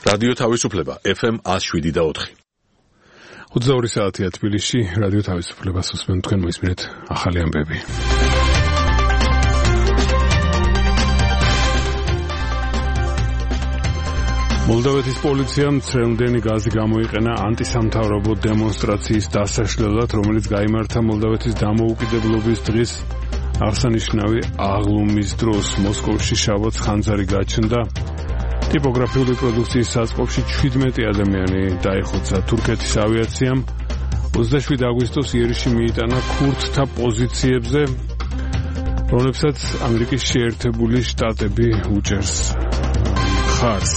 რადიო თავისუფლება FM 107.4. 22 საათია თბილისში, რადიო თავისუფლებას უსმენთ, თქვენ მოისმინეთ ახალი ამბები. მოლდოვეთის პოლიციამ წრემდენი გაზი გამოიყენა ანტისამთავრობო დემონსტრაციის დასაშლელად, რომელიც გაიმართა მოლდოვეთის დამოუკიდებლობის დღის აღსანიშნავი აღლუმის დროს. მოსკოვში შაბათს ხანძარი გაჩნდა. ტიპოგრაფიული პროდუქციის საწყობში 17 ადამიანი დაიხოცა. თურქეთის ავიაციამ 27 აგვისტოს იერიში მიიტანა ქურდთა პოზიციებზე, რომლებსაც ამერიკის შეერთებული შტატები უჭერს მხარს.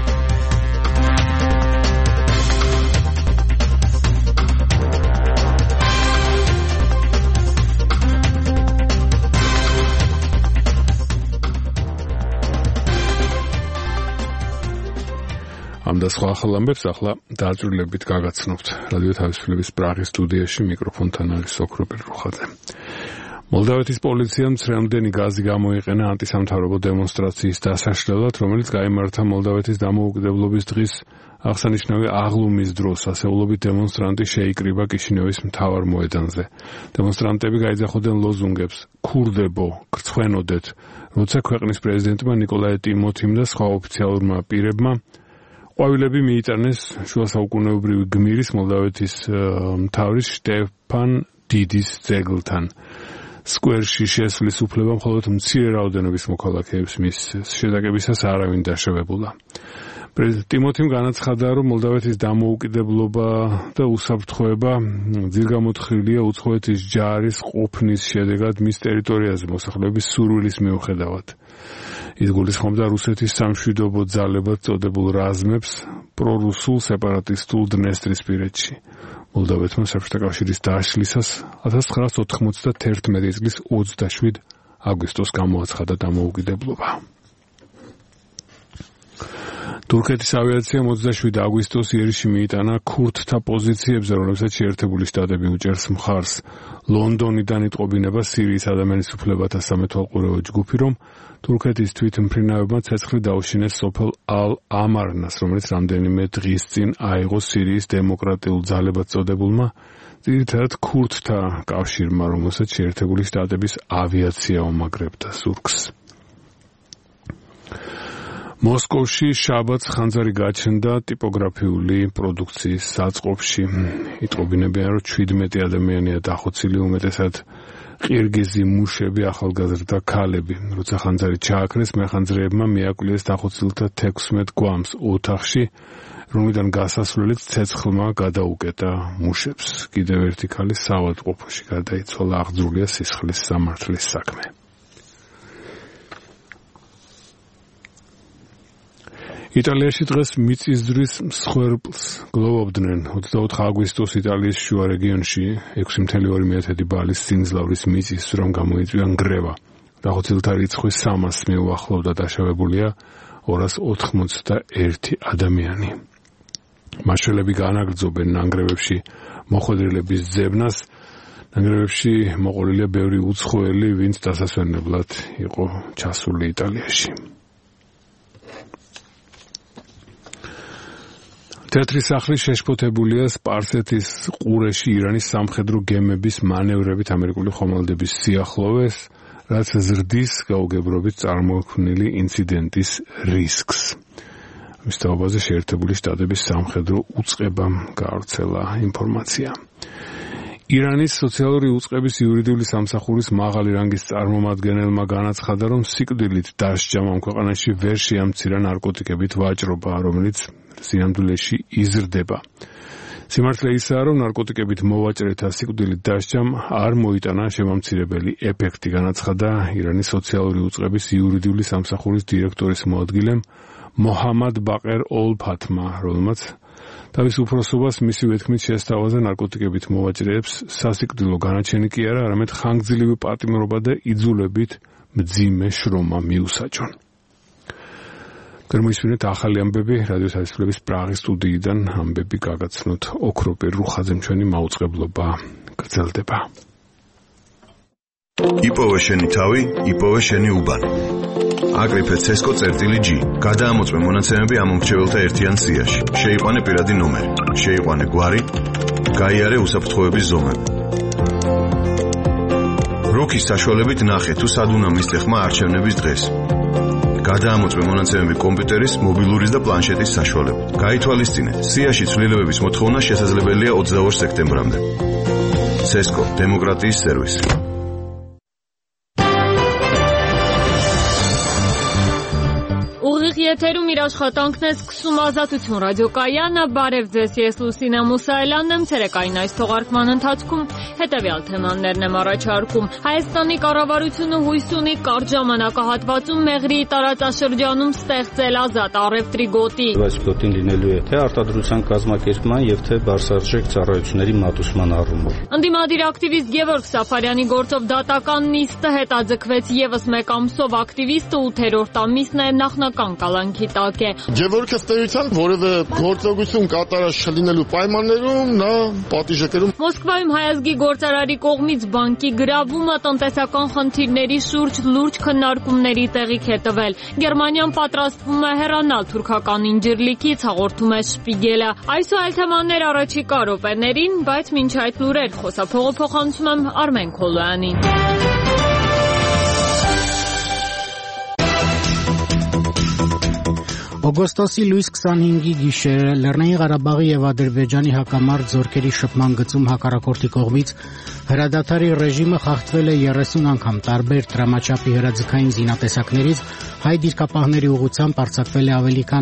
ამ და სხვა ახალ ამბებს ახლა დააწვრილებით გაგაცნობთ. რადიო თავისუფლების პრაღის სტუდიაში მიკროფონთან არის ოქროპერ რუხაძე. მოლდოვეთის პოლიციამ წრემდენი გაზი გამოიყენა ანტისამთავრობო დემონსტრაციის დასაშლელად, რომელიც გაიმართა მოლდოვეთის დამოუკიდებლობის დღის აღსანიშნავი აღლუმის დროს. ასეულობით დემონსტრანტი შეიკრიბა კიშინევის მთავარ მოედანზე. დემონსტრანტები გაიძახოდნენ ლოზუნგებს „ქურდებო, გრცხვენოდეთ“, როცა ქვეყნის პრეზიდენტმა ნიკოლაი ტიმოთიმ და სხვა ოფიციალურმა პირებმა ყვავილები მიიტანეს შუა საუკუნეობრივი გმირის მოლდოვეთის მთავრის შტეფან დიდის ძეგლთან. სკვერში შესვლის უფლება მხოლოდ მცირე რაოდენობის მოქალაქეებს მისცეს. შეტაკებისას არავინ დაშავებულა. ტიმოთიმ განაცხადა, რომ მოლდოვეთის დამოუკიდებლობა და უსაფრთხოება ძირგამოთხრილია უცხოეთის ჯარის ყოფნის შედეგად მის ტერიტორიაზე მოსახლეობის სურვილის მიუხედავად. ის გულისხმობდა რუსეთის სამშვიდობო ძალებად წოდებულ რაზმებს პრორუსულ სეპარატისტულ დნესტრისპირეთში. მოლდოვეთმა საბჭოთა კავშირის დაშლისას 1991 წლის 27 აგვისტოს გამოაცხადა დამოუკიდებლობა. თურქეთის ავიაციამ 27 აგვისტოს იერიში მიიტანა ქურდთა პოზიციებზე, რომლებსაც შეერთებული შტატები უჭერს მხარს. ლონდონიდან იტყობინება სირიის ადამიანის უფლებათა სამეთვალყურეო ჯგუფი, რომ თურქეთის თვითმფრინავებმა ცეცხლი დაუშინეს სოფელ ალ-ამარნას, რომელიც რამდენიმე დღის წინ აიღო სირიის დემოკრატიულ ძალებად წოდებულმა, ძირითადად ქურდთა კავშირმა, რომელსაც შეერთებული შტატების ავიაცია უმაგრებდა ზურგს. მოსკოვში შაბათს ხანძარი გაჩნდა ტიპოგრაფიული პროდუქციის საწყობში. იტყობინებიან, რომ 17 ადამიანია დახოცილი, უმეტესად ყირგიზი მუშები, ახალგაზრდა ქალები. როცა ხანძარი ჩააქრეს, მეხანძრეებმა მიაკვლიეს დახოცილთა 16 გვამს ოთახში, რომლიდან გასასვლელით ცეცხლმა გადაუკეტა მუშებს. კიდევ ერთი ქალი საავადმყოფოში გარდაიცვალა. აღძრულია სისხლის სამართლის საქმე. იტალიაში დღეს მიწისძვრის მსხვერპლს გლოვობდნენ. 24 აგვისტოს იტალიის შუა რეგიონში 6.2 ბალის სიმძლავრის მიწისძვრამ გამოიწვია ნგრევა. დახოცილთა რიცხვი 300-ს მიუახლოვდა, დაშავებულია 281 ადამიანი. მაშველები განაგრძობენ ნანგრევებში მოხვედრილების ძებნას. ნანგრევებში მოყოლილია ბევრი უცხოელი, ვინც დასასვენებლად იყო ჩასული იტალიაში. თეთრი სახლი შეშფოთებულია სპარსეთის ყურეში ირანის სამხედრო გემების მანევრებით ამერიკული ხომალდების სიახლოვეს, რაც ზრდის გაუგებრობით წარმოქმნილი ინციდენტის რისკს. მის თაობაზე შეერთებული შტატების სამხედრო უწყებამ გაავრცელა ინფორმაცია. ირანის სოციალური უწყების იურიდიული სამსახურის მაღალი რანგის წარმომადგენელმა განაცხადა, რომ სიკვდილით დასჯამ ამ ქვეყანაში ვერ შეამცირა ნარკოტიკებით ვაჭრობა, რომელიც სინამდვილეში იზრდება. სიმართლე ისაა, რომ ნარკოტიკებით მოვაჭრეთა სიკვდილით დასჯამ არ მოიტანა შემამცირებელი ეფექტი, განაცხადა ირანის სოციალური უწყების იურიდიული სამსახურის დირექტორის მოადგილემ მოჰამად ბაყერ ოლ-ფათმა, რომელმაც თავის უფროსობას მისივე თქმით შეესთავაზა ნარკოტიკებით მოვაჭრეებს სასიკვდილო განაჩენი კი არა, არამედ ხანგრძლივი პატიმრობა და იძულებით მძიმე შრომა მიუსაჯონ. გერმოისმინეთ ახალი ამბები რადიო თავისუფლების პრაღის სტუდიიდან. ამბები გაგაცნოთ ოქროპერ რუხაძემ. ჩვენი მაუწყებლობა გრძელდება. იპოვე შენი თავი, იპოვე შენი უბანი. აკრიფე CESCO.G. გადაამოწმე მონაცემები ამ მომრჩეველთა ერთიან სიაში. შეიყვანე პირადი ნომერი, შეიყვანე გვარი, გაიარე უსაფრთხოების ზომები. როქის საშუალებით ნახე თუ სად უნდა მისცე ხმა არჩევნების დღეს. გადაამოწმე მონაცემები კომპიუტერის, მობილურის და პლანშეტის საშუალებით. გაითვალისწინე, სიაში ცვლილებების მოთხოვნა შესაძლებელია 22 სექტემბრამდე. CESCO დემოკრატიის სერვისი. Եթերում իր աշխատանքն է սկսում Ազատություն ռադիոկայանը, բարև ձեզ, ես Լուսինա Մուսայելյանն եմ, ցերեկային այս թողարկման ընթացքում հետևյալ թեմաներն եմ առաջարկում. Հայաստանի կառավարությունը հույս ունի կարճ ժամանակահատվածում Մեղրիի տարածաշրջանում ստեղծել ազատ առևտրի գոտի. Այս գոտին լինելու է թե արտադրության կազմակերպման եւ թե բարձրաձայնիկ ծառայությունների մատուցման առումով. Ընդդիմադիր ակտիվիստ Գևորգ Սաֆարյանի գործով դատական նիստը հետաձգվեց եւս մեկ ամսով ակտիվիստը 8-րդ ամիսն է նախնական կալանքի տակ է. Գևորգը ստերության որևէ գործողություն կատարած չլինելու պայմաններում նա պատիժ է կրում. Մոսկվայում հայազգի գործարարի կողմից բանկի գրավումը տնտեսական խնդիրների շուրջ լուրջ քննարկումների տեղիք է տվել. Գերմանիան պատրաստվում է հեռանալ թուրքական ինջիրլիքից, հաղորդում է Շպիգելը. Այս ու այլ թեմաներ առաջիկա րոպեներին, բայց մինչ այդ լուրեր խոսափողը փոխանցում եմ Արմեն Քոլոյանին. Օգոստոսի լույս 25-ի գիշերը Լեռնային Ղարաբաղի եւ Ադրբեջանի հակամարտ զորքերի շփման գծում հակառակորդի կողմից հրադադարի ռեժիմը խախտվել է 30 անգամ, տարբեր դրամաչափի հրաձգային զինատեսակներից հայ դիրքապահների ուղղությամբ արձակվել է ավելի քան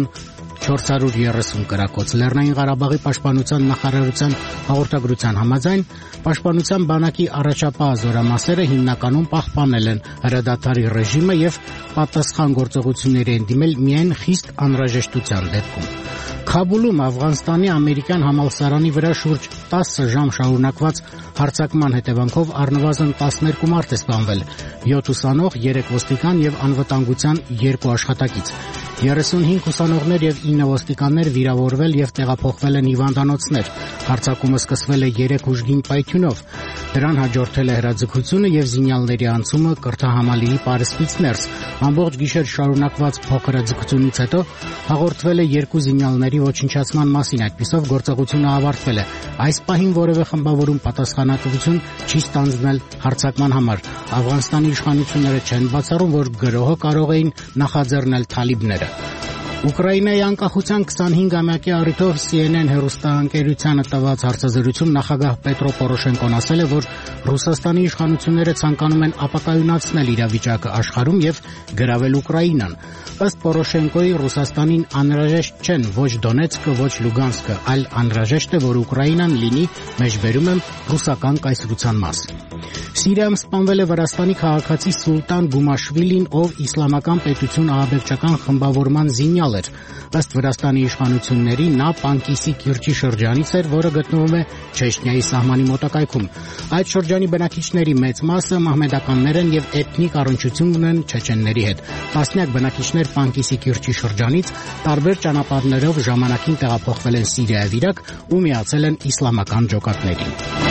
430 կրակոց. Լեռնային Ղարաբաղի պաշտպանության նախարարության հաղորդագրության համաձայն պաշտպանության բանակի առաջապահ զորամասերը հիմնականում պահպանել են հրադադարի ռեժիմը եւ պատասխան գործողությունների են դիմել միայն խիստ անհրաժեշտության դեպքում. Քաբուլում Աֆղանստանի ամերիկյան համալսարանի վրա շուրջ 10 ժամ շարունակված հարձակման հետևանքով առնվազն 12 մարդ է սպանվել, 7 ուսանող, 3 ոստիկան եւ անվտանգության 2 աշխատակից. 35 ուսանողներ եւ 9 ոստիկաններ վիրավորվել եւ տեղափոխվել են հիվանդանոցներ. Հարձակումը սկսվել է 3 ուժգին պայթյունով. դրան հաջորդել է հրաձգությունը եւ զինյալների անցումը կրթահամալիրի պարսպից ներս. Ամբողջ գիշեր շարունակված փոքր հրաձգությունից հետո հաղորդվել է 2 զինյալների ոչնչացման մասին, այդպիսով գործողությունը ավարտվել է. Այս պահին որևէ խմբավորում պատասխանատվություն չի ստանձնել հարձակման համար. Աֆղանստանի իշխանությունները չեն բացառում, որ գրոհը կարող էին նախաձեռնել թալիբները. Ուկրաինայի անկախության 25-ամյակի առիթով CNN հեռուստաընկերությանը տված հարցազրույցում նախագահ Պետրո Պորոշենկոն ասել է, որ Ռուսաստանի իշխանությունները ցանկանում են ապակայունացնել իրավիճակը աշխարհում եւ գրավել Ուկրաինան. Ըստ Պորոշենկոյի Ռուսաստանին անհրաժեշտ չեն ոչ Դոնեցկը, ոչ Լուգանսկը, այլ անհրաժեշտ է, որ Ուկրաինան լինի, մեջբերում եմ, ռուսական կայսրության մաս. Սիրիայում սպանվել է Վրաստանի քաղաքացի Սուլտան Գումաշվիլին, ով իսլամական պետություն ահաբեկչական խմբավորման զինյալ էր. Ըստ Վրաստանի իշխանությունների նա Պանկիսի կիրճի շրջանից էր, որը գտնվում է Չեչնիայի սահմանի մոտակայքում. Այդ շրջանի բնակիչների մեծ մասը մահմեդականներ են եւ էթնիկ առնչություն ունեն չեչենների հետ. Տասնյակ բնակիչներ Պանկիսի կիրճի շրջանից տարբեր ճանապարհներով ժամանակին տեղափոխվել են Սիրիա եւ Իրաք ու միացել են իսլամական ջոկատներին.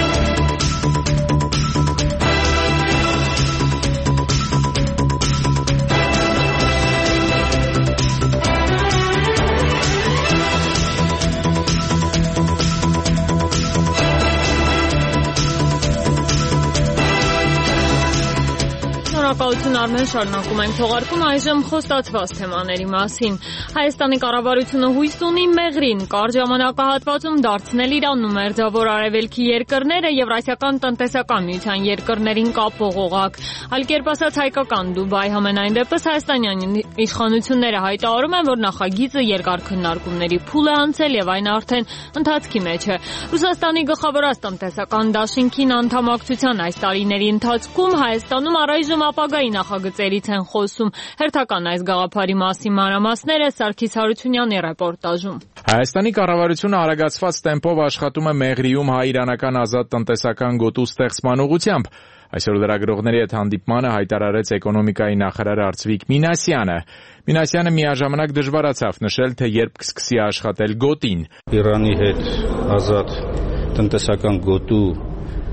Շնորհակալություն Արմեն, շարունակում ենք թողարկում այժմ խոստացված թեմաների մասին. Հայաստանի կառավարությունը հույս ունի Մեղրին կարճ ժամանակահատվածում դարձնել Իրանն ու Մերձավոր Արևելքի երկրները Եվրասիական տնտեսական միության երկրներին կապող օղակ. Այլ կերպ ասած հայկական Դուբայ. Համենայն դեպս հայաստանյան իշխանությունները հայտարարում են, որ նախագիծը երկար քննարկումների փուլ է անցել եւ այն արդեն ընթացքի մեջ է. Ռուսաստանի գլխավորած տնտեսական դաշինքին անդամակցության այս տարիների ընթացքում Հայաստանում առայժմ ապագայի նախագծերից են խոսում. հերթական այս գաղափարի մասին մանրամասները Սարգիս Հարությունյանի ռեպորտաժում. Հայաստանի կառավարությունը արագացված տեմպով աշխատում է Մեղրիում հայ-իրանական ազատ տնտեսական գոտու ստեղծման ուղղությամբ. Այսօր լրագրողների հետ հանդիպմանը հայտարարեց էկոնոմիկայի նախարար Արծվիկ Մինասյանը. Մինասյանը միաժամանակ դժվարացավ նշել, թե երբ կսկսի աշխատել գոտին. Իրանի հետ ազատ տնտեսական գոտու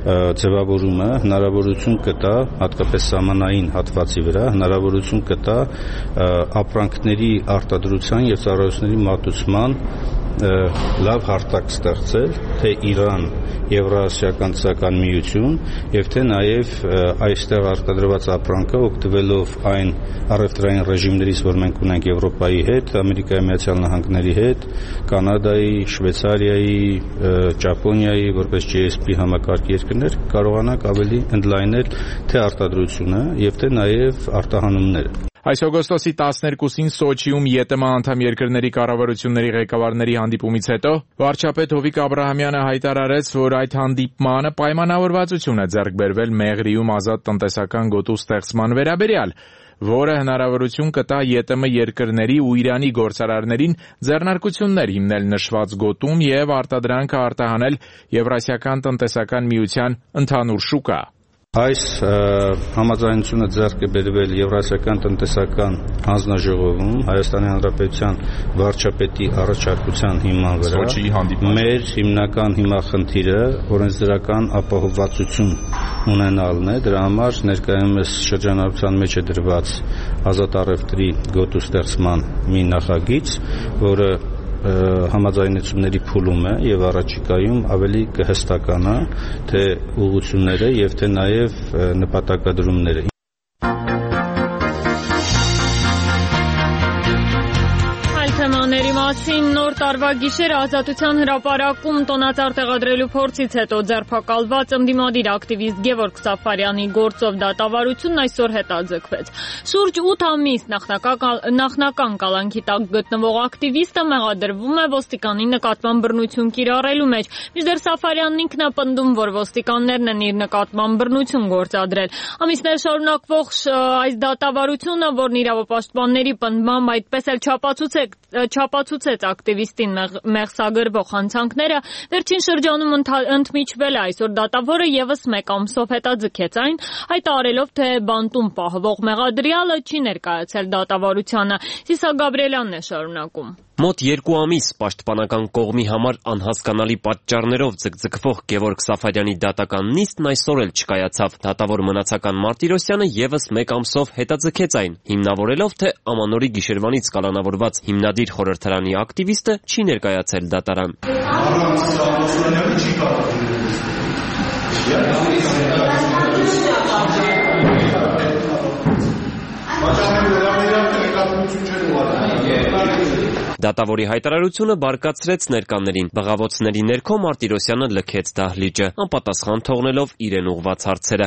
ձևավորումը հնարավորություն կտա հատկապես սահմանային հատվածի վրա հնարավորություն կտա ապրանքների արտադրության եւ ծառայությունների մատուցման լավ հարթակ ստեղծել թե Իրան, Եվրասիական ծական միություն եւ թե նաեւ այստեղ արտադրված ապրանքը օգտվելով այն առևտրային ռեժիմներից, որ մենք ունենք Եվրոպայի հետ, Ամերիկայի Միացյալ Նահանգների հետ, Կանադայի, Շվեյցարիայի, Ճապոնիայի որպես GSP համակարգ երկրներ կարողանանք ավելի ընդլայնել թե արտադրությունը եւ թե նաեւ արտահանումները։ Այս օգոստոսի 12-ին Սոչիում ԵՏՄ անդամ երկրների կառավարությունների ղեկավարների հանդիպումից հետո վարչապետ Հովիկ Աբրահամյանը հայտարարեց, որ այդ հանդիպմանը պայմանավորվածություն է ձեռք բերվել Մեղրիում ազատ տնտեսական գոտու ստեղծման վերաբերյալ, որը հնարավորություն կտա ԵՏՄ երկրների ու Իրանի գործարարներին ձեռնարկություններ հիմնել նշված գոտում եւ արտադրանքը արտահանել Եվրասիական տնտեսական միության ընդհանուր շուկա։ Այս համաձայնությունը ձեռք է բերվել Եվրասիական տնտեսական հանձնաժողովում Հայաստանի Հանրապետության վարչապետի առաջարկության հիման վրա։ Մեր հիմնական հիմախնդիրը օրենսդրական ապահովվածություն ունենալն է, դրա համար ներկայումս շրջանառության մեջ է դրված ազատ առևտրի գոտու ստեղծման մի նախագիծ, որը համաձայնությունների փուլում է եւ առաջիկայում ավելի կհստականա թե ուղղությունները եւ թե նաեւ նպատակադրումները։ Նոր տարվա գիշերը Ազատության հրապարակում տոնածառ տեղադրելու փորձից հետո ձերբակալված ընդդիմադիր ակտիվիստ Գևորգ Սաֆարյանի գործով դատավարությունն այսօր հետաձգվեց։ Շուրջ 8 ամիս նախնական կալանքի տակ գտնվող ակտիվիստը մեղադրվում է ոստիկանի նկատմամբ բռնություն կիրառելու մեջ։ Մինչդեռ Սաֆարյանն ինքն է պնդում, որ ոստիկաններն են իր նկատմամբ բռնություն գործադրել։ Ամիսներ շարունակվող այս դատավարությունը, որն իրավապաշտպանների պնդմամբ այդպես էլ չապացուցեց ակտիվիստին մեղսագրվող հանցանքները, վերջին շրջանում ընդմիջվել է այսօր դատավորը եւս մեկ ամսով հետաձգեց այն, հայտարարելով, թե բանտում պահվող մեղադրյալը չի ներկայացել դատավարությանը։ Սիսա Գաբրիելյանն է շարունակում։ Մոտ 2 ամիս պաշտպանական կողմի համար անհասկանալի պատճառներով ձգձգվող Գևորգ Սաֆարյանի դատական նիստն այսօր էլ չկայացավ։ Դատավոր մնացական Մարտիրոսյանը եւս մեկ ամսով հետաձգեց այն, հիմնավորելով, թե ամանորի գիշերվանից կալանավորված հիմնադիր խորհրդարանի ակտիվիստը չի ներկայացել դատարան։ Դատավորի հայտարարությունը բարկացրեց ներկաներին։ Բղավոցների ներքո Մարտիրոսյանը լքեց դահլիճը, անպատասխան թողնելով իրեն ուղղված հարցերը։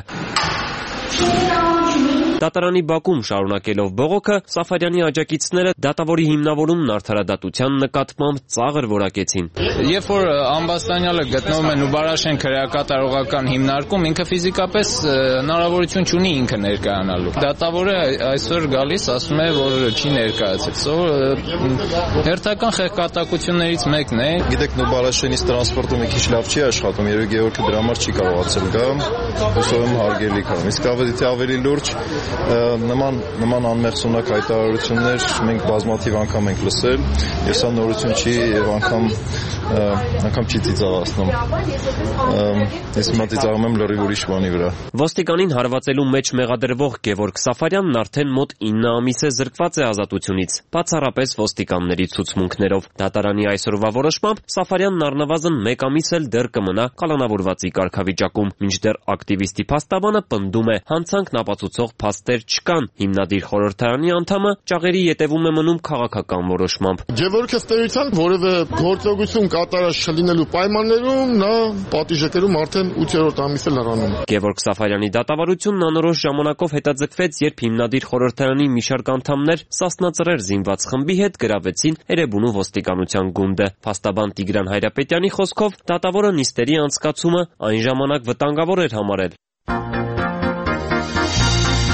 Դատարանի բակում շարունակելով բողոքը, Սաֆարյանի աջակիցները դատավորի հիմնավորումն արդարադատության նկատմամբ ծաղր որակեցին։ Երբ որ ամբաստանյալը գտնվում է Նուբարաշեն քրեակատարողական հիմնարկում, ինքը ֆիզիկապես հնարավորություն չունի ինքը ներկայանալու։ Դատավորը այսօր գալիս ասում է, որ չի ներկայացել։ Հերթական խեղկատակություններից մեկն է։ Գիտեք, Նուբարաշենից տրանսպորտը մի քիչ լավ չի աշխատում, երբ Գևորգը դրա համար չի կարողացել գա, հուսով եմ հարգելի կան։ Իսկ ավելի լուրջ նման անմեղսունակ հայտարարություններ մենք բազմաթիվ անգամ ենք լսել, եւ սա նորություն չի եւ անգամ չի ծիծաղացնում։ Ես հիմա ծիծաղում եմ լրիվ ուրիշ բանի վրա։ Ոստիկանին հարվածելու մեջ մեղադրվող Գևորգ Սաֆարյանն արդեն մոտ 9 ամիս է զրկված է ազատությունից, բացառապես ոստիկանների ցուցմունքներով։ Դատարանի այսօրվա որոշմամբ Սաֆարյանն առնվազն 1 ամիս էլ դեռ կմնա կալանավորվածի կարգավիճակում, մինչդեռ ակտիվիստի փաստաբանը պնդում է, հանցանքն ապացուցող փաստեր չկան։ Հիմնադիր խորհրդարանի անդամը ճաղերի ետևում է մնում քաղաքական որոշմամբ։ Գևորգը ստերության որևէ գործողություն կատարած չլինելու պայմաններում նա պատիժ է կրում արդեն 8-րդ ամիսը լրանում։ Գևորգ Սաֆարյանի դատավարությունն անորոշ ժամանակով հետաձգվեց, երբ հիմնադիր խորհրդարանի մի շարք անդամներ Սասնա Ծռեր զինված խմբի հետ գրավեցին Էրեբունու ոստիկանության գունդը։ Փաստաբան Տիգրան Հայրապետյանի խոսքով դատավորը նիստերի անցկացումը այն ժամանակ վտանգավոր էր համարել։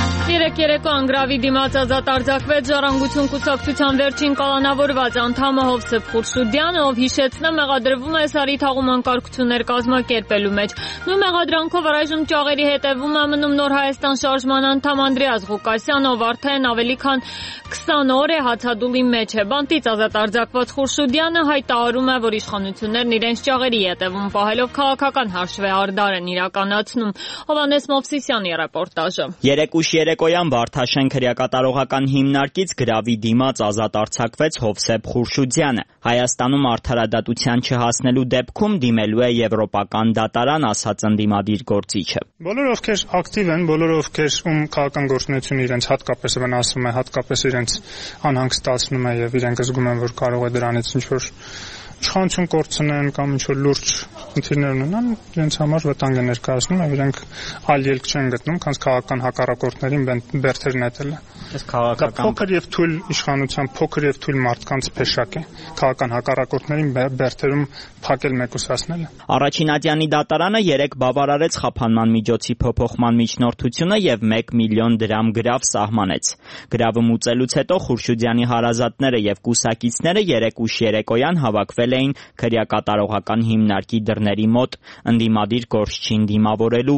Երեք երեկոյան գրավի դիմաց ազատ արձակվեց Ժառանգություն կուսակցության վերջին կալանավորված անդամը Հովսեփ Խուրշուդյանը, ով հիշեցնեմ մեղադրվում է Սարի թաղում անկարգություններ կազմակերպելու մեջ։ Նույն մեղադրանքով առայժմ ճաղերի հետևում է մնում Նոր Հայաստան շարժման անդամ Անդրեաս Ղուկասյանը, ով արդեն ավելի քան 20 օր է հացադուլի մեջ է։ Բանտից ազատ արձակված Խուրշուդյանը հայտարարում է, որ իշխանություններն իրենց ճաղերի հետևում պահելով քաղաքական հաշվեհարդար են իրականացնում։ Հովհաննես Մովսիսյանի ռեպորտաժը։ Երեք ուշ երեկոյան Վարդաշենք հրեակատարողական հիմնարկից գրավի դիմաց ազատ արձակվեց Հովսեփ Խուրշուդյանը։ Հայաստանում արդարադատության չհասնելու դեպքում դիմելու է եվրոպական դատարան, ասաց ընդդիմադիր գործիչը։ Բոլորը ովքեր ակտիվ են, բոլորը ովքեր ում քաղաքական գործունեությունը իրենց հատկապես վնասում է, հատկապես իրենց անհանգստացնում է եւ իրենք զգում են, որ կարող է դրանից ինչ-որ իշխանություն կորցնեն կամ ինչ-որ լուրջ խնդիրներ ունենան, իրենց համար վտանգ է ներկայացնում եւ իրենք այլ ելք չեն գտնում, քան քաղաքական հակառակորդներին բերթեր նետելը։ Փոքր եւ թույլ իշխանության, փոքր եւ թույլ մարդկանց փեշակ է քաղաքական հակառակորդներին բերթերում փակել մեկուսացնելը։ Առաջինատյանի դատարանը 3 բավարարեց խափանման միջոցի փոփոխման միջնորդությունը եւ 1 միլիոն դրամ գրավ սահմանեց։ Գրավը մուծելուց հետո Խուրշուդյանի հարազատները եւ կուսակիցները 3 ուշ երեկոյան հավաքվել էին քրեակատարողական հիմնարկի դռների մոտ ընդդիմադիր գործչին դիմավորելու։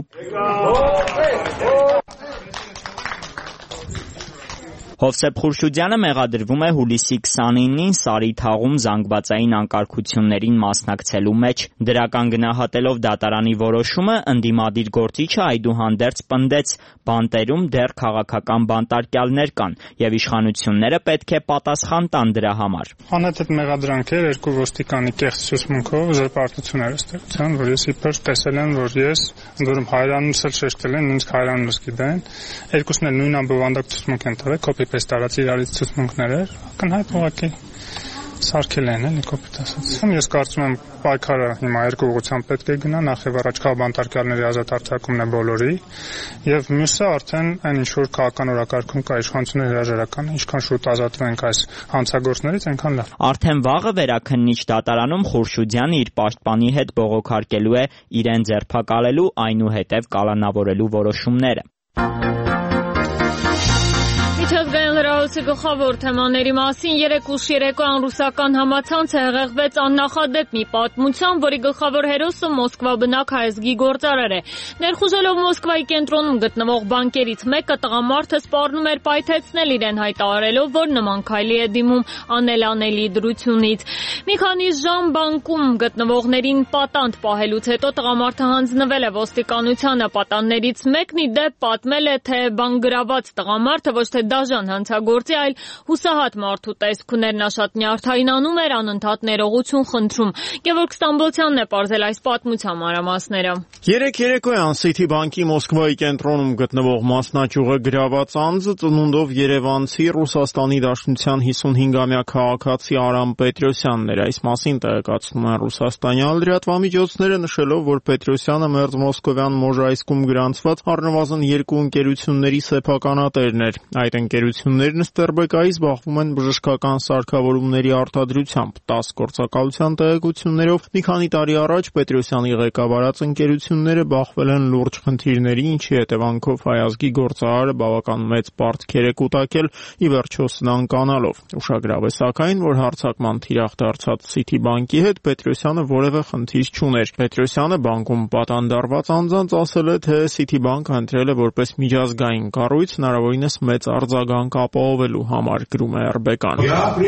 Հովսեփ Խուրշուդյանը մեղադրվում է հուլիսի 29-ին Սարի թաղում զանգվածային անկարգություններին մասնակցելու մեջ։ Դրական գնահատելով դատարանի որոշումը, ընդդիմադիր գործիչը այդուհանդերձ պնդեց, բանտերում դեռ քաղաքական բանտարկյալներ կան եւ իշխանությունները պետք է պատասխան տան դրա համար։ Անհետ մեղադրանք էր երկու ոստիկանի կեղծ ցուցմունքով զրպարտություններ ստեղծան, որ ես իբր տեսել եմ, որ ես ընդորում հայրանումս էլ շեշտել են, ինձ հայրանումս գիտեն։ Երկուսն էլ նույն ամբողջանդակ ցուցմունք են տվել, կոպի-պեյստ տարած իրարից ցուցմունքներ էր, ակնհայտ ուղղակի սարքել են, էլի կոպիտ ասած։ Ես կարծում եմ պայքարը հիմա երկու ուղղությամբ պետք է գնա, նախ եւ առաջ բանտարկյալների ազատ արձակումն է բոլորի, եւ մյուսը արդեն այն ինչ որ քաղաքական օրակարգում կա իշխանությունների հրաժարական, ինչքան շուտ ազատվենք այս հանցագործներից, այնքան լավ։ Արդեն վաղը վերաքննիչ դատարանում Խուրշուդյանը իր պաշտպանի հետ բողոքարկելու է իրեն ձերբակալելու, այնուհետև կալանավորելու որոշումները։ Միջազգային լրահոսի գլխավոր թեմաների մասին 3 ուշ երեկոյան ռուսական համացանցը հեղեղվեց աննախադեպ մի պատմությամբ, որի գլխավոր հերոսը Մոսկվա բնակ հայազգի գործարար է։ Ներխուժելով Մոսկվայի կենտրոնում գտնվող բանկերից մեկը տղամարդը սպառնում էր պայթեցնել իրեն, հայտարարելով, որ նման քայլի է դիմում անելանելի դրությունից։ Մի քանի ժամ բանկում գտնվողներին պատանդ պահելուց հետո տղամարդը հանձնվել է ոստիկանությանը։ Պատաններից մեկն ի դեպ պատմել է, թե բանկգրաված տղամարդը ոչ թե դաժան հանցագործի, այլ հուսահատ մարդու տեսք ուներ, նա շատ նյարդայնանում էր, անընդհատ ներողություն խնդրում։ Գևորգ Ստամբոլցյանն է պարզել այս պատմության մանրամասները։ Երեք երեկոյան City բանկի Մոսկվայի կենտրոնում գտնվող մասնաճյուղը գրաված անձը ծնունդով երևանցի Ռուսաստանի Դաշնության 55-ամյա քաղաքացի Արամ Պետրոսյանն էր։ Այս մասին տեղեկացնում են ռուսաստանյան լրատվամիջոցները, նշելով, որ Պետրոսյանը մերձ մոսկովյան Մոժայսկում գրանցված առնվազն 2 ընկերությունների սեփականատերն էր։ Այդ ընկերություններն Ստերբեկայի զբաղվում են բժշկական սարքավորումների արտադրությամբ։ 10 գործակալության տեղեկություններով մի քանի տարի առաջ Պետրոսյանի ղեկավարած ընկերությունները բախվել են լուրջ խնդիրների, ինչի հետևանքով հայազգի գործարարը բավական մեծ պարտքեր է կուտակել, ի վերջո սնանկանալով։ Ուշագրավ է սակայն, որ հարձակման թիրախ դարձած City բանկի հետ Պետրոսյանը որևէ խնդիր չուներ։ Պետրոսյանը բանկում պատանդարված անձանց ասել է, թե City բանկը ընտրել է որպես միջազգային կառույց հնարավորինս մեծ արձագանք ապահովելու համար, գրում է RBK-ն։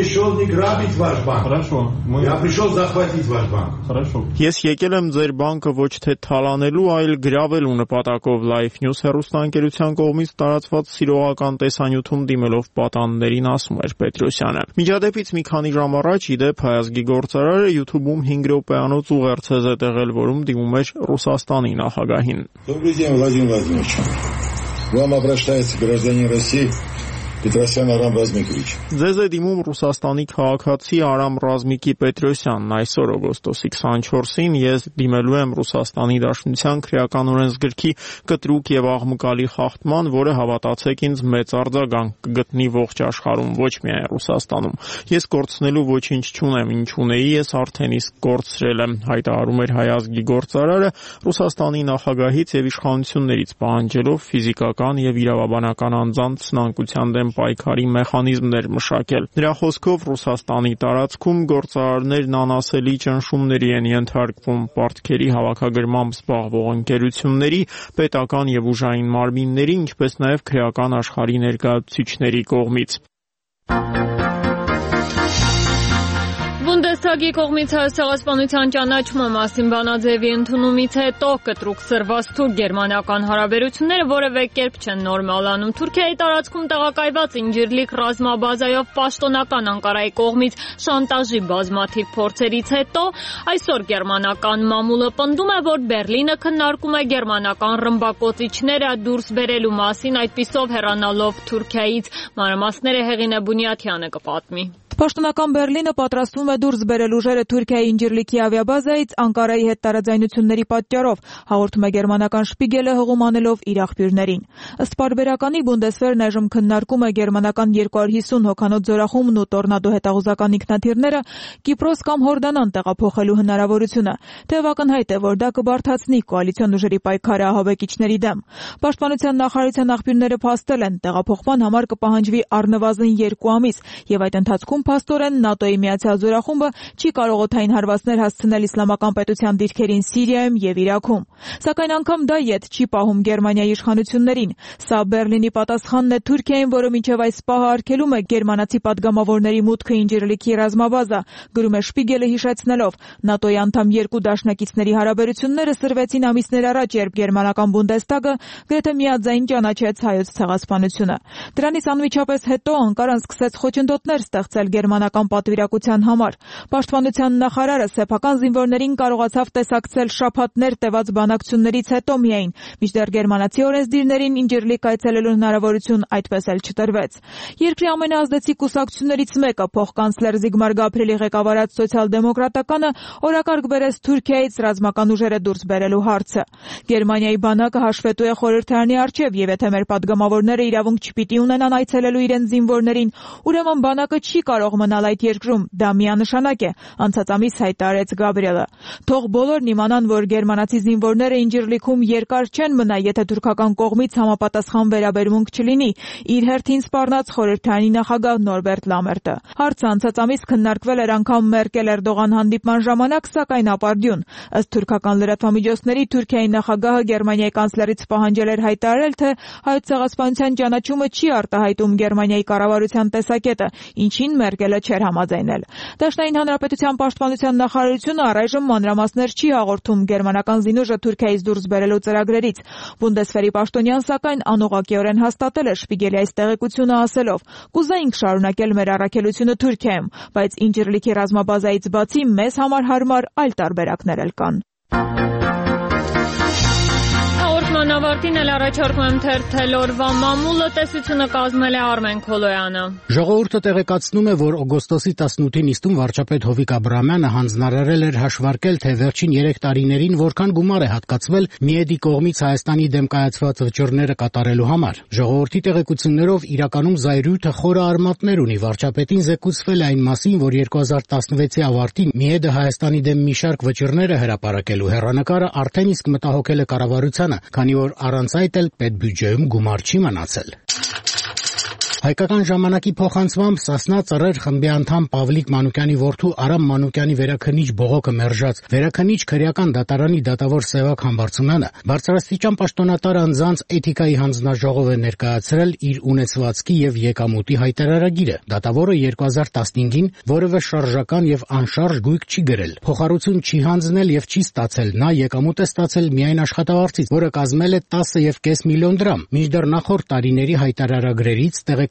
Ես եկել եմ ձեր բանկը ոչ թե թալանելու, այլ գրավելու նպատակով, Life News հեռուստաընկերության կողմից տարածված սիրողական տեսանյութում դիմելով պատանդներին ասում էր Պետրոսյանը։ Միջադեպից մի քանի ժամ առաջ ի դեպ հայազգի գործարարը YouTube-ում 5 րոպեանոց ուղերձ է տեղել, որում դիմում էր Ռուսաստանի նախագահին։ Добрый день, Владимир Владимирович. К вам обращается гражданин России Պետրոսյան Արամ Ռազմիկովիչ։ Ձեզ է դիմում Ռուսաստանի քաղաքացի Արամ Ռազմիկի Պետրոսյանն։ Այսօր օգոստոսի 24-ին ես դիմելու եմ Ռուսաստանի Դաշնության քրեական օրենսգրքի կտրուկ եւ աղմկալի խախտման, որը հավատացեք ինձ մեծ արձագանք կգտնի ողջ աշխարհում, ոչ միայն Ռուսաստանում։ Ես կորցնելու ոչինչ չունեմ, ինչ ունեի, ես արդեն իսկ կորցրել եմ, հայտարարում էր հայ ազգի գործարարը Ռուսաստանի նախագահից եւ իշխանություններից պահանջելով ֆիզիկական եւ իրավաբանական անձանց սնանկության դեմ պայքարի մեխանիզմներ մշակել։ Նրա խոսքով Ռուսաստանի տարածքում գործարարներն անասելի ճնշումների են ենթարկվում պարտքերի հավաքագրմամբ զբաղվող ընկերությունների, պետական եւ ուժային մարմինների, ինչպես նաեւ քրեական աշխարհի ներկայացուցիչների կողմից։ Բունդեսթագի կողմից Հայոց ցեղասպանության ճանաչման մասին բանաձևի ընդունումից հետո կտրուկ սրված թուրք-գերմանական հարաբերությունները որևէ կերպ չեն նորմալանում։ Թուրքիայի տարածքում տեղակայված Ինջիրլիկ ռազմաբազայով պաշտոնական Անկարայի կողմից շանտաժի բազմաթիվ փորձերից հետո այսօր գերմանական մամուլը պնդում է, որ Բերլինը քննարկում է գերմանական ռմբակոծիչները դուրս բերելու մասին, այդպիսով հեռանալով Թուրքիայից։ Մանրամասները Հեղինե Բունյաթյանը կպատմի։ Պաշտոնական Բերլինը պատրաստվում է դուրս բերել ուժերը Թուրքիայի Ինջիրլիկի ավիաբազայից Անկարայի հետ տարաձայնությունների պատճառով, հաղորդում է գերմանական Շպիգելը հղում անելով իր աղբյուրներին։ Ըստ պարբերականի Բունդեսվերն այժմ քննարկում է գերմանական 250 հոգանոց զորախումբն ու Տորնադո հետաղուզական ինքնաթիռները Կիպրոս կամ Հորդանան տեղափոխելու հնարավորությունը, թեև ակնհայտ է, որ դա կբարդացնի կոալիցիոն ուժերի պայքարը ահաբեկիչների դեմ։ Պաշտպանության նախարարության աղբյուրները փաստել են, տեղափոխման համար կպահանջվի առնվազն 2 ամիս, եւ այդ ընթացքում փաստորեն ՆԱՏՕ-ի միացյալ զորախումբը չի կարող օդային հարվածներ հասցնել իսլամական պետության դիրքերին Սիրիայում եւ Իրաքում։ Սակայն անգամ դա ետ չի պահում Գերմանիայի իշխանություններին։ Սա Բերլինի պատասխանն է Թուրքիային, որը մինչև այս պահը արգելում է գերմանացի падգամավորների մուտքը Ինջիրլիկի ռազմաբազա, գրում է Շպիգելը հիշեցնելով. ՆԱՏՕ-ի անդամ 2 դաշնակիցների հարաբերությունները սրվեցին ամիսներ առաջ, երբ գերմանական Բունդեսթագը գրեթե միաձայն ճանաչեց հայոց ցեղասպանությունը։ Դրանից անմիջապես հետո Անկարան սկսեց խոչընդոտներ ստեղծել գերմանական պատվիրակության համար։ Պաշտպանության նախարարը սեփական զինվորներին կարողացավ տեսակցել շաբաթներ տևած բանակցություններից հետո միայն, մինչդեռ գերմանացի օրենսդիրներին Ինջիրլիկ այցելելու հնարավորություն այդպես էլ չտրվեց։ Երկրի ամենաազդեցիկ կուսակցություններից մեկը, փոխկանցլեր Զիգմար Գաբրիելի ղեկավարած սոցիալ-դեմոկրատականը, օրակարգ բերեց Թուրքիայից ռազմական ուժերը դուրս բերելու հարցը։ Գերմանիայի բանակը հաշվետու է խորհրդարանի առջև, եւ եթե մեր падգամավորները իրավունք չպիտի ունենան այցելելու իրենց զինվորներին, ուրեմն բանակը չի կարող մնալ այդ երկրում, դա միանշանակ է, անցած ամիս հայտարարեց Գաբրիելը։ Թող բոլորն իմանան, որ գերմանացի զինվորները Ինջիրլիքում երկար չեն մնա, եթե թուրքական կողմից համապատասխան վերաբերմունք չլինի, իր հերթին սպառնաց խորհրդարանի նախագահ Նորբերտ Լամերտը։ Հարցը անցած ամիս քննարկվել էր անգամ Մերկել-Էրդողան հանդիպման ժամանակ, սակայն ապարդյուն։ Ըստ թուրքական լրատվամիջոցների Թուրքիայի նախագահը Գերմանիայի կանցլերից պահանջել էր հայտարարել, թե հայոց ցեղասպանության ճանաչումը չի արտահայտում Գերմանիայի կառավարության տեսակետը, ինչին Մերկելը չէր համաձայնել։ Դաշնային հանրապետության պաշտպանության նախարարությունը առայժմ մանրամասներ չի հաղորդում գերմանական զինուժը Թուրքիայից դուրս բերելու ծրագրերից։ Բունդեսվերի պաշտոնյան սակայն անուղղակիորեն հաստատել է Շպիգելի այս տեղեկությունը ասելով. «Կուզեինք շարունակել մեր առաքելությունը Թուրքիայում, բայց Ինջիրլիկի ռազմաբազայից բացի մեզ համար հարմար այլ տարբերակներ էլ կան»։ Մանավարտին էլ առաջարկում եմ թերթել օրվա մամուլը, տեսությունը կազմել է Արմեն Քոլոյանը։ Ժողովուրդը տեղեկացնում է, որ օգոստոսի 18-ին նիստում վարչապետ Հովիկ Աբրահամյանը հանձնարարել էր հաշվարկել, թե վերջին 3 տարիներին որքան գումար է հատկացվել ՄԻԵԴ-ի կողմից Հայաստանի դեմ կայացված վճռները կատարելու համար։ Ժողովրդի տեղեկություններով իրականում զայրույթը խորը արմատներ ունի։ Վարչապետին զեկուցվել է այն մասին, որ 2016-ի ավարտին ՄԻԵԴ-ը Հայաստանի դեմ մի շարք վճռներ է հրապարակելու։ Հեռանկարը արդեն իսկ մտահոգել է կառավարությանը, քանի որ առանց այդ էլ պետբյուջեում գումար չի մնացել։ Հայկական ժամանակի փոխանցմամբ Սասնա ծռեր խմբի անդամ Պավլիկ Մանուկյանի որդու Արամ Մանուկյանի վերաքննիչ բողոքը մերժած վերաքննիչ քրեական դատարանի դատավոր Սևակ Համբարձումյանը բարձրաստիճան պաշտոնատար անձանց էթիկայի հանձնաժողով է ներկայացրել իր ունեցվածքի եւ եկամուտի հայտարարագիրը։ Դատավորը 2015-ին որևէ շարժական եւ անշարժ գույք չի գրել, փոխառություն չի հանձնել եւ չի ստացել։ Նա եկամուտ է ստացել միայն աշխատավարձից, որը կազմել է 10.5 միլիոն դրամ, մինչդեռ նախորդ տարիների հայտարարագրերից տեղեկատվություն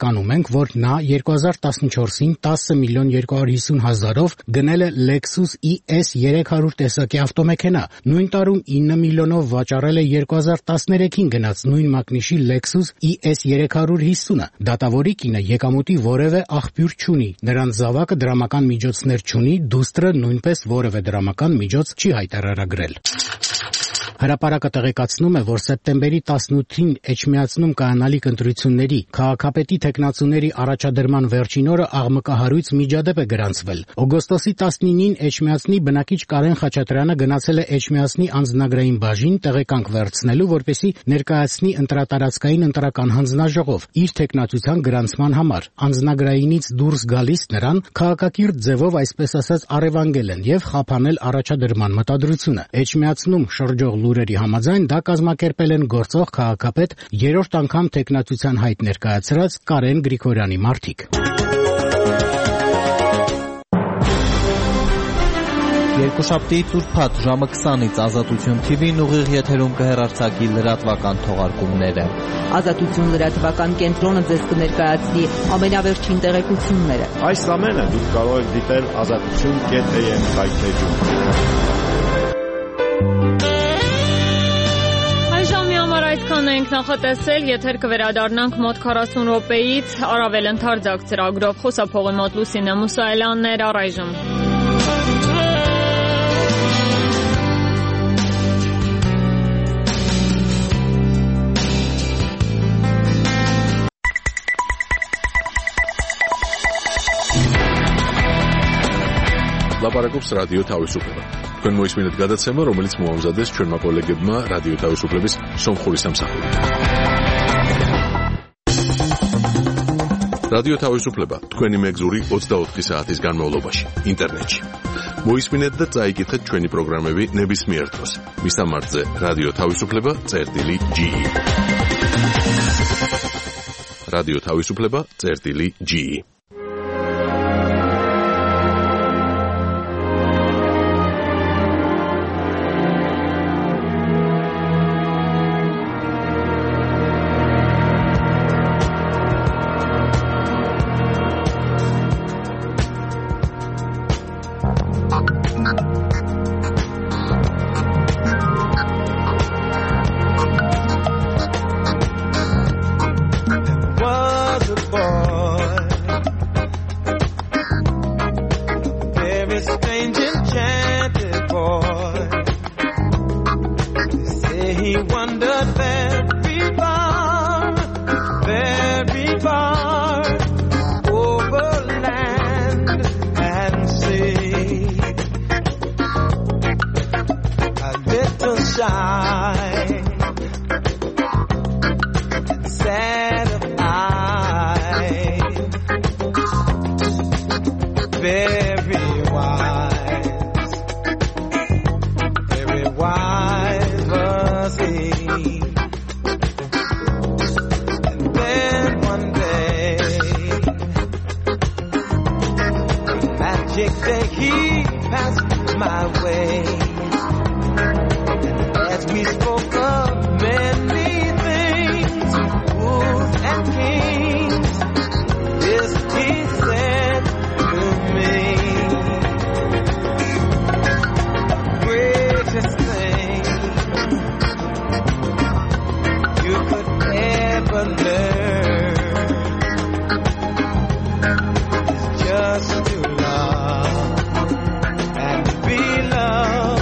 տեղեկանում ենք, որ նա 2014-ին 10.250.000-ով գնել է Lexus ES 300 տեսակի ավտոմեքենա։ Նույն տարում 9 միլիոնով վաճառել է 2013-ին գնաց նույն մակնիշի Lexus ES 350-ը։ Դատավորի կինը եկամուտի որևէ աղբյուր չունի, նրանց զավակը դրամական միջոցներ չունի, դուստրը նույնպես որևէ դրամական միջոց չի հայտարարագրել։ Հրապարակը տեղեկացնում է, որ սեպտեմբերի 18-ին Էջմիածնում կայանալիք ընտրությունների քաղաքապետի թեկնածուների առաջադրման վերջին օրը աղմկահարույց միջադեպ է գրանցվել։ Օգոստոսի 19-ին Էջմիածնի բնակիչ Կարեն Խաչատրյանը գնացել է Էջմիածնի անձնագրային բաժին տեղեկանք վերցնելու, որպեսզի ներկայացնի ընտրատարածքային ընտրական հանձնաժողով իր թեկնածության գրանցման համար։ Անձնագրայինից դուրս գալիս նրան քաղաքակիրթ ձևով, այսպես ասած, առևանգել են եւ խափանել առաջադրման մտադրությունը։ Էջմիածնում շրջող լուրերի համաձայն դա կազմակերպել են գործող քաղաքապետ երրորդ անգամ թեկնածության հայտ ներկայացրած Կարեն Գրիգորյանի մարդիկ։ Երկուշաբթի ծուրփաթ ժամը 20-ից Ազատություն TV-ն ուղիղ եթերում կհեռարձակի լրատվական թողարկումները։ Ազատություն լրատվական կենտրոնը ձեզ կներկայացնի ամենավերջին տեղեկությունները։ Այս ամենը դուք կարող եք դիտել azatutun.am վայրէջում։ Այսքան ենք նախատեսել, եթեր կվերադառնանք մոտ 40 րոպեից առավել ընդարձակ ծրագրով։ Խոսափողի մոտ Լուսինե Մուսայելյանն էր, առայժմ։ ლაპარაკობს რადიო თავისუფლება. თქვენ მოისმინეთ გადაცემა, რომელიც მოამზადეს ჩვენმა კოლეგებმა რადიო თავისუფლების სომხური სამსახური. რადიო თავისუფლება თქვენი მეგზური 24 საათის განმავლობაში ინტერნეტში. მოისმინეთ და წაიკითხეთ ჩვენი პროგრამები ნებისმიერ დროს. მისამართზე რადიო თავისუფლება.ge. რადიო თავისუფლება.ge. Just to love and be loved.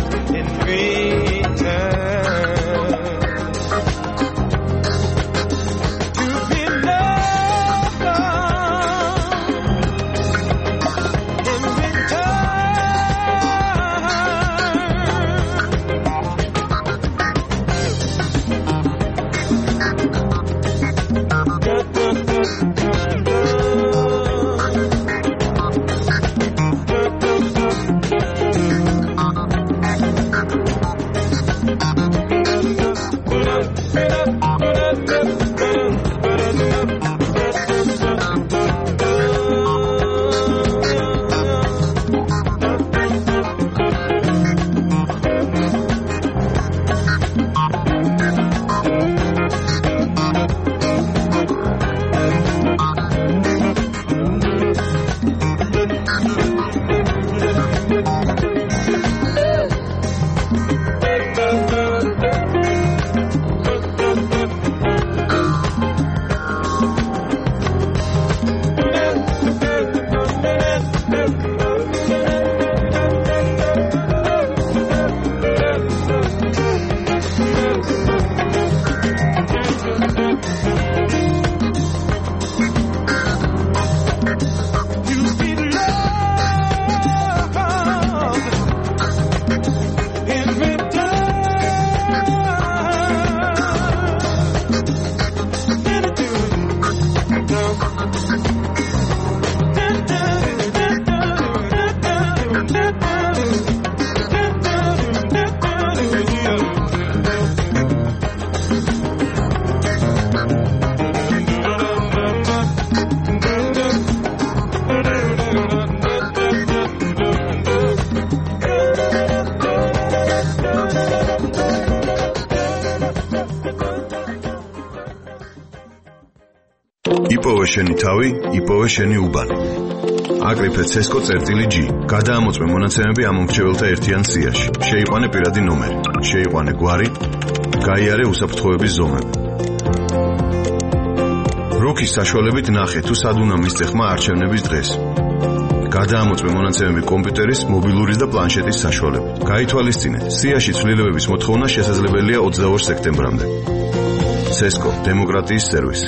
იპოვე შენი თავი, იპოვე შენი უბანი. აკრიფე CESCO წერტილი-G. გადაამოწმე მონაცემები ამ მომრჩეველთა ერთიან სიაში. შეიყვანე პირადი ნომერი, შეიყვანე გვარი, გაიარე უსაფრთხოების ზომები. რუქის საშუალებით ნახე თუ სად უნდა მისცე ხმა არჩევნების დღეს. გადაამოწმე მონაცემები კომპიუტერის, მობილურის და პლანშეტის საშუალებით. გაითვალისწინე, სიაში ცვლილებების მოთხოვნა შესაძლებელია 22 სექტემბრამდე. CESCO დემოკრატიის სერვისი.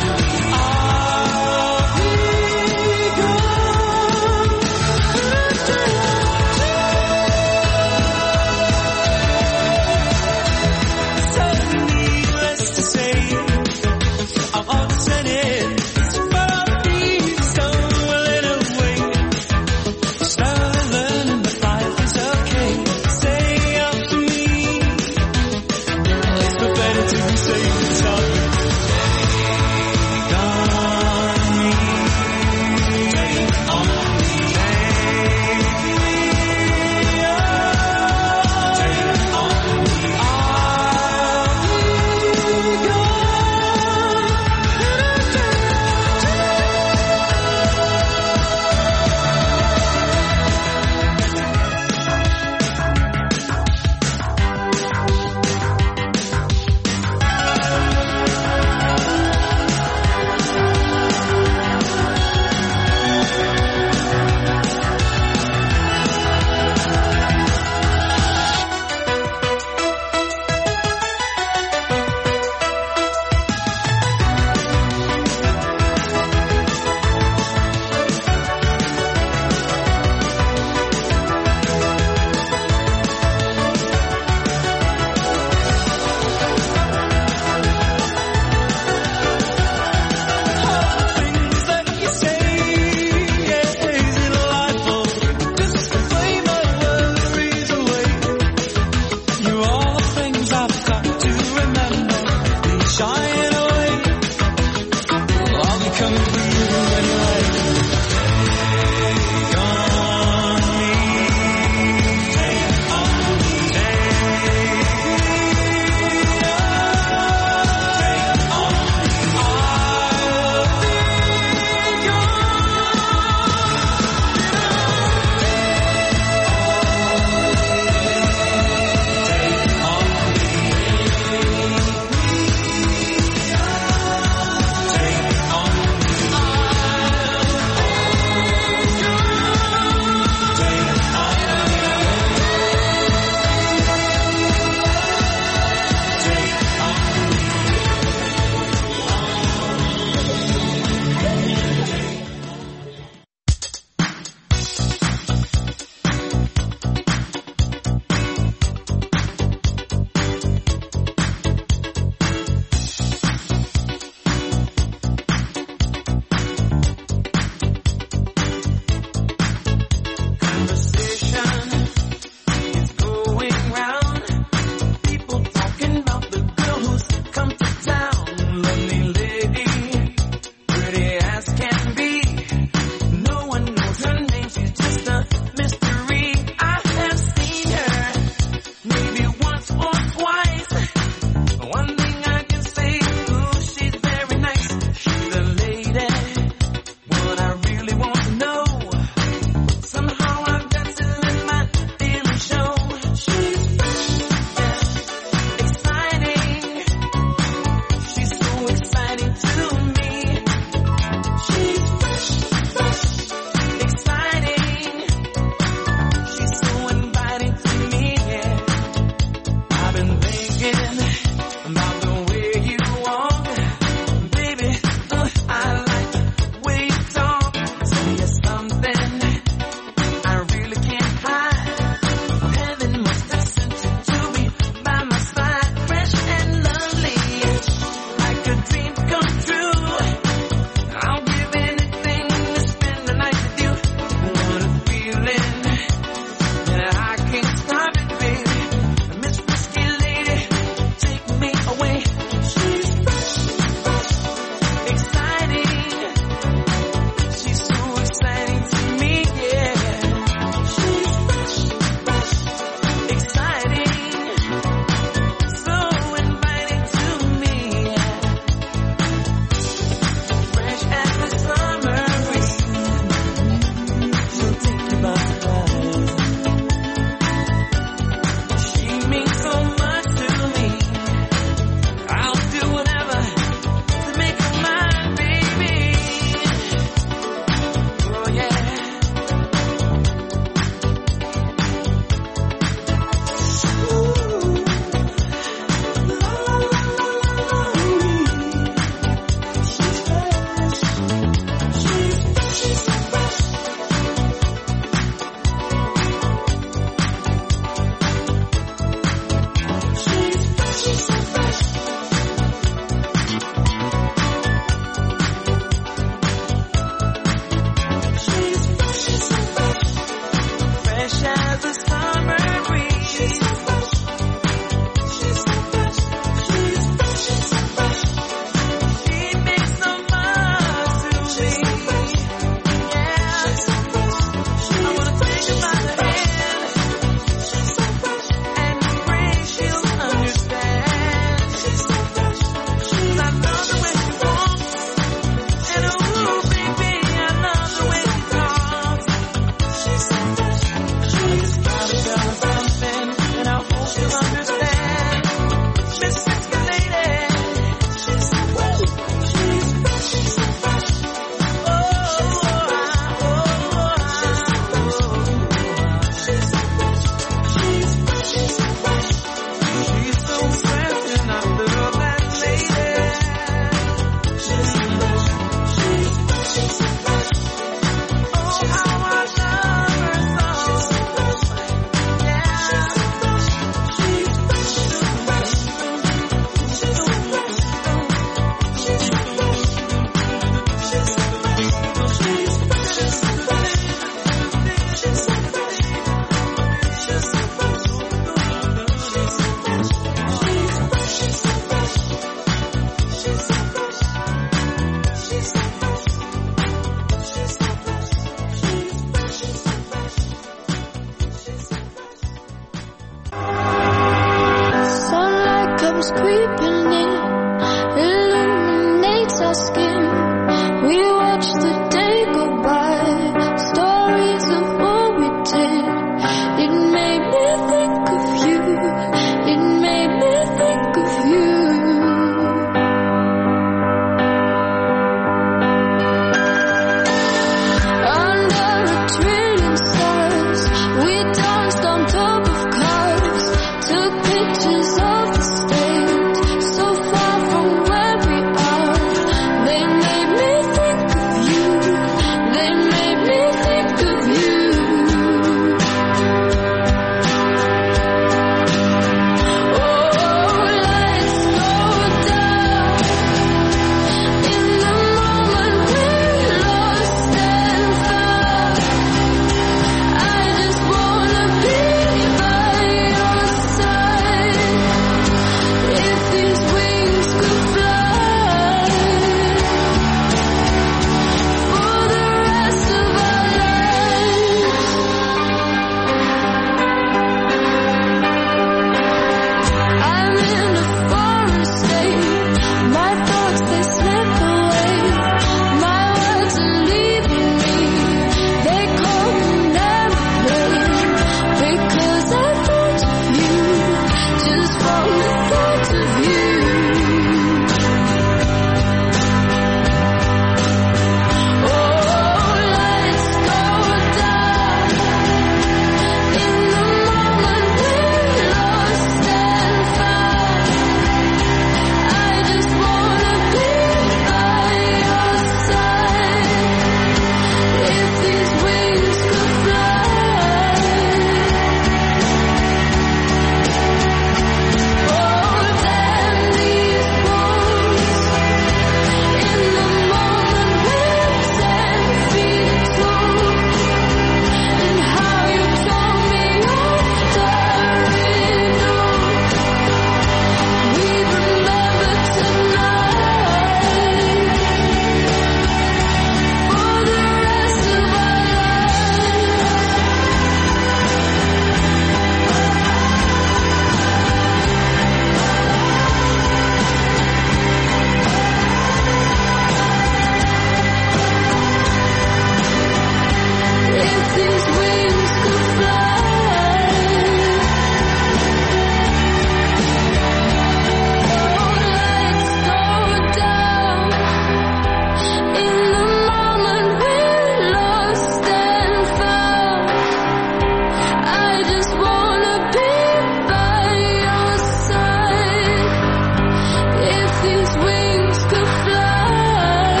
these wings could fly.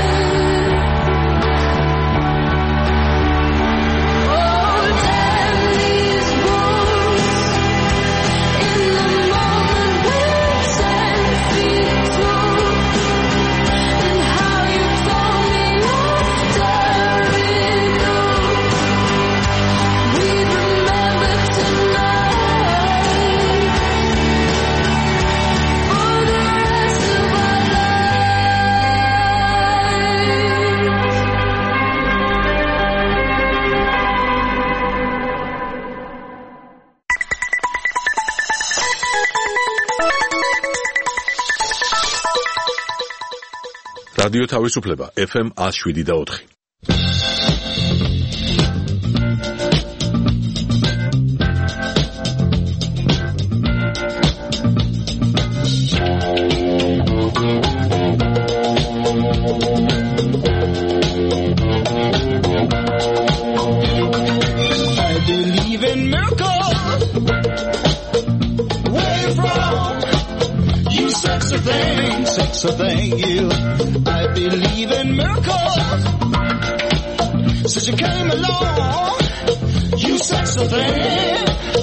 Oh, damn these wounds in the moment when 10 feet tall, and how you told me after it all. We remember tonight for the rest of our რადიო თავისუფლება FM 107.4. I believe in miracles. Where you from? You sexy thing, you. I believe in miracles. Since you came along, you sexy thing.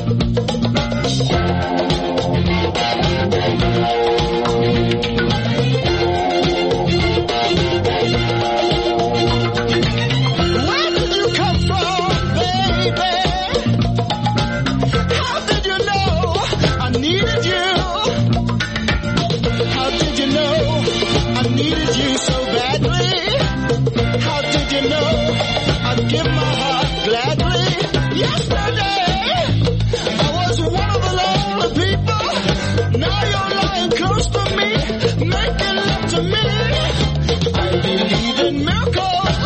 Where did you come from, baby? How did you know I needed you? How did you know I needed you so badly? How did you know I'd give my heart gladly? Yesterday, I was one of the lonely people. Now you're lying close to me, making love to me. I believe in miracles.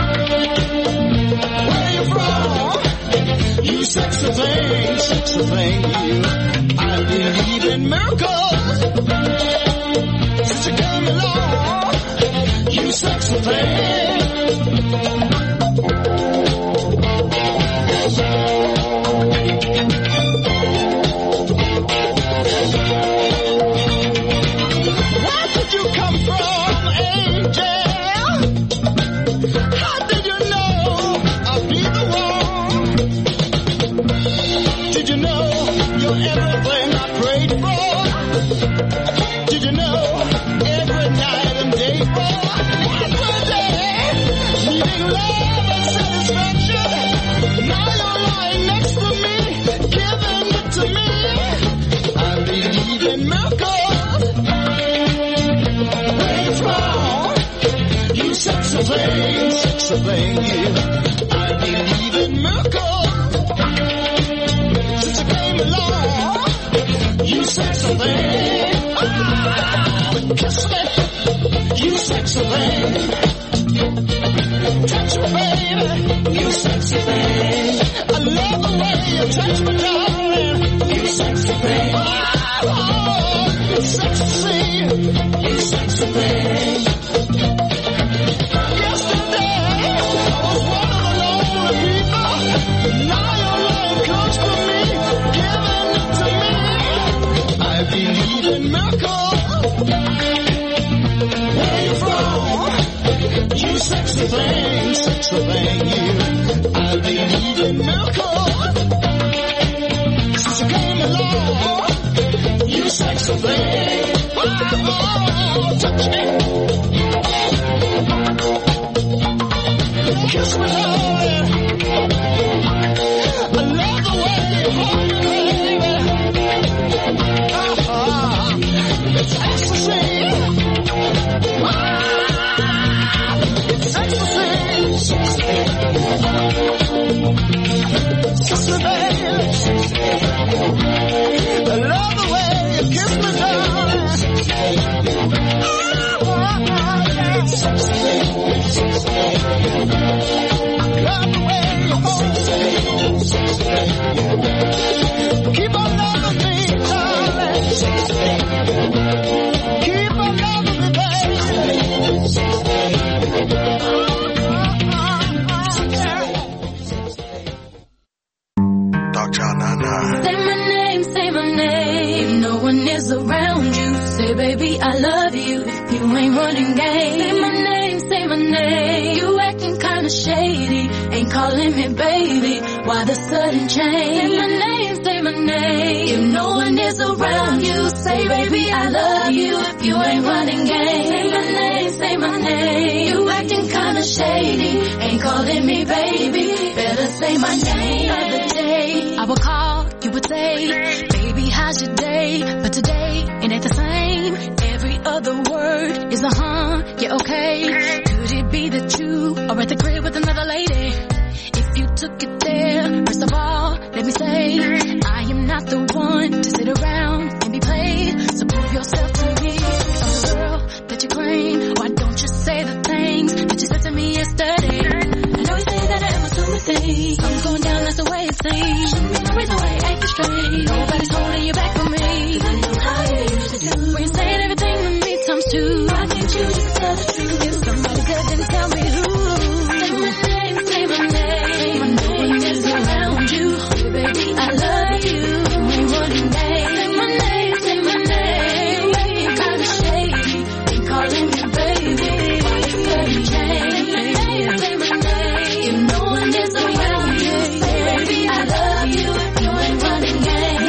Where you from? You sexy thing, you. I believe in miracles. Since you came along, you sexy thing. Where did you come from, angel? How did you know I'd be the one? Did you know you're everything I prayed for? Did you know every night and day for? Yesterday, needing love and satisfaction. Now you're lying next to me, giving it to me. I believe in miracles. Where you from? You sexy thing, you. I believe in miracles. Since you came along, you sexy thing. Kiss me, you sexy thing. Touch me, baby, you sexy thing. I love the way you touch me, darling. You sexy thing. Oh, you sexy, you sexy thing. Yesterday, I was one of the lonely people. Now you're lying close to me, giving it to me. I believe in miracles. Where you from? You sexy thing, you. I believe in miracles. Since you came along, you sexy thing. Oh, touch me. Kiss me, darling. I love the way you hold me, baby. It's ecstasy. It's ecstasy. Kiss me, baby. I love the way you kiss me, darling. It's ecstasy. Love the way you hold me. Keep on loving me, darling. Keep on loving me, baby. Say my name, no one is around you. Say, baby, I love you. if you ain't running game. Say my name, say my name. You acting kinda shady, ain't calling me baby. Why the sudden change? Say my name, say my name. If no one is around you, say baby I love you if you ain't running game. Say my name, say my name. You acting kinda shady, ain't calling me baby. Better say my name. The other day I would call, you would say, baby how's your day? But today it ain't the same. Every other word is a yeah, okay. Could it be that you are at the crib with another lady? If you took it there, first of all, let me say, I am not the one to sit around and be played. So prove yourself to me. I'm the girl that you claim. Why don't you say the things that you said to me yesterday? I know you say that I am assuming things. Something's going down, that's the way it seems. Shouldn't be no reason why you acting strange. Nobody's holding you back from me. 'Cause I know how you used to do. When you're saying everything to me times two. Why can't you just tell the truth? If somebody good, then tell me who. Say my name, say my name. I know when it's around you. Baby, I love you. We running days. Say my name, say my name. You acting kinda shady, ain't calling me baby. Why you sudden change? Say my name, say my name. If no one is around you, say baby, I love you. You ain't running game.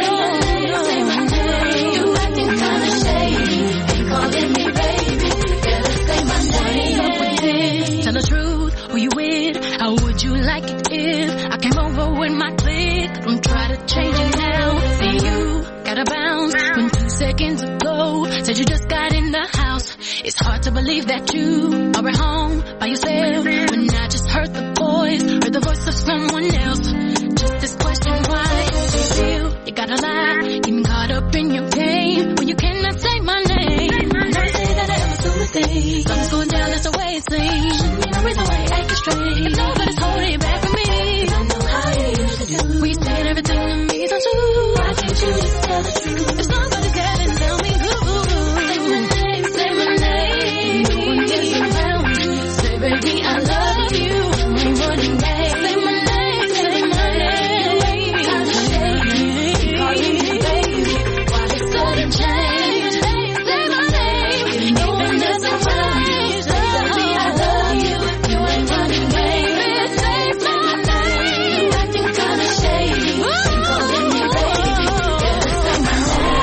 Say my name. You acting kinda shady, ain't calling me baby. Better say my name. What's up with this? Tell the truth, who you with? How would you like it if I came over with my clique? Don't try to change it now. See you gotta bounce when 2 seconds ago said you just got in the house. It's hard to believe that you are at home by yourself when I just heard the voice of someone else. Just this question, why do you feel you gotta lie? Getting caught up in your game when you cannot say my name. I know you say that I'm assuming things. Something's going down, that's the way it seems. Shouldn't be no reason why you acting strange. If nobody's holding you back from me, 'cause I know how you used to do. We said everything to me times two. Why can't you just tell the truth? If somebody's good, then tell me who. Say my name, say my name. No one is around you. Say baby I love you. We running days. Say my name, say my name. Kinda shady, calling me baby. Why the sudden change? Say my name. If no one is around you, say baby I love you. You ain't running days. Say my name. You acting kinda shady, calling me baby. Better say my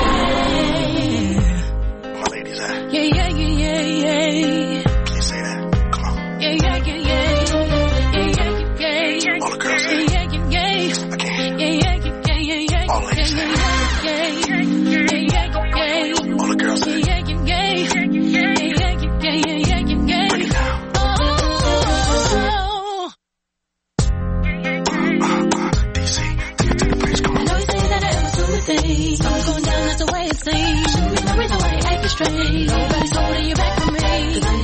name. My ladies at? Yeah, yeah, yeah, yeah, yeah. Can you say that? Come on. Yeah, yeah, yeah, yeah. Yeah, yeah, yeah, yeah. All the girls say Yeah, yeah, yeah, yeah. I can't. Yeah, yeah, yeah, yeah, yeah. All ladies say Yeah, yeah, yeah, yeah. All the girls say Yeah, yeah, yeah. Yeah, yeah, yeah, yeah, yeah. Break it down. Oh. DC, take it to the place. Come I on. know you say that I'm assuming things. Something's going down, that's the way it seems. Shouldn't be no reason why you acting strange. Nobody's holding you back from me. 'Cause I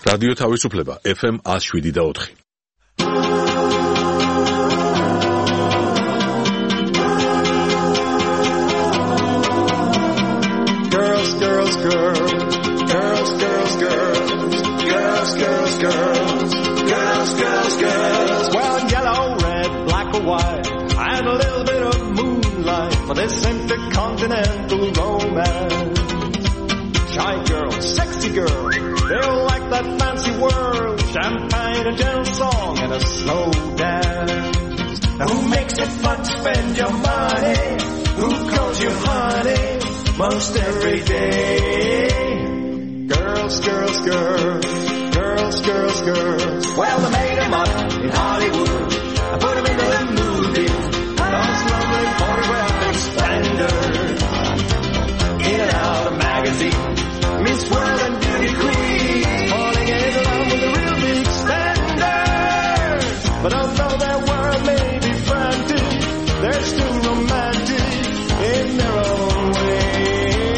რადიო თავისუფლება FM 107.4. Girls, girls, girls, girls, girls, girls, girls, girls, girls, girls, girls, girls. Well, yellow, red, black or white, and a little bit of moonlight for this intercontinental romance. Shy girl, sexy girl, they all like that fancy world, champagne, a gentle song, and a slow dance. Now who makes it fun to spend your money? Who calls you honey most every day? Girls, girls, girls, girls, girls, girls. Well, they made them up in Hollywood. I put them into the movies. Those lovely photographic splendors. In and out of magazines. Miss World and Beauty Queen. Falling in love with the real big standards. But although their world may be frantic, they're still romantic in their own way.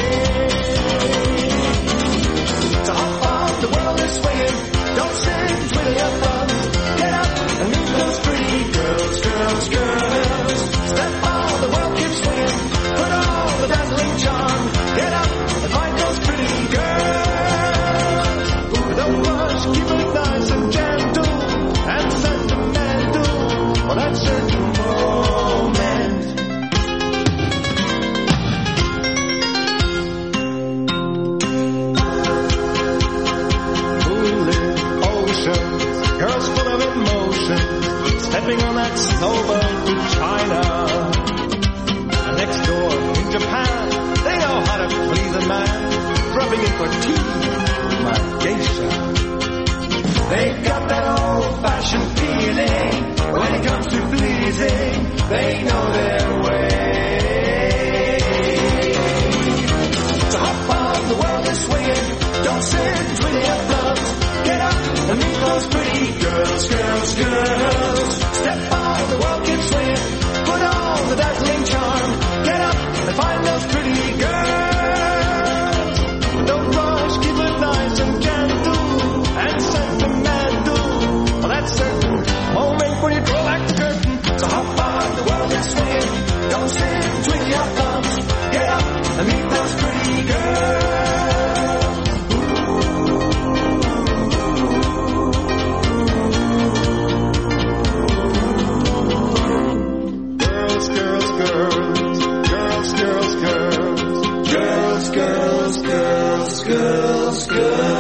So hop on, the world is swinging. Don't sit, twiddle your thumbs. Get up and meet those pretty girls, girls, girls. Step on, the world keeps swinging. Put on the dazzling charm. Get up and find those pretty girls. Ooh, don't rush, keep it nice and gentle and sentimental for that certain moment. Moonlit oceans, girls full of emotion, stepping on that snowboat to China. And next door in Japan, they know how to please a man, dropping in for tea, my geisha. They got that old-fashioned feeling when it comes to pleasing. They know their way. So hop on, the world is swinging. Don't sit, twiddle your thumbs. Get up and meet those pretty girls, girls, girls. Step on, the world keeps swinging. Put on the dazzling charm. Get up and find those pretty girls. Don't rush, keep it nice and gentle and sentimental. Well, that's certain moment when you draw back the curtain. So hop on, the world is swinging. Don't sit, twiddle your thumbs. Get up and meet those pretty girls. Girls, girls, girls, girls, girls, girls, girls, girls, girls, girls, girls.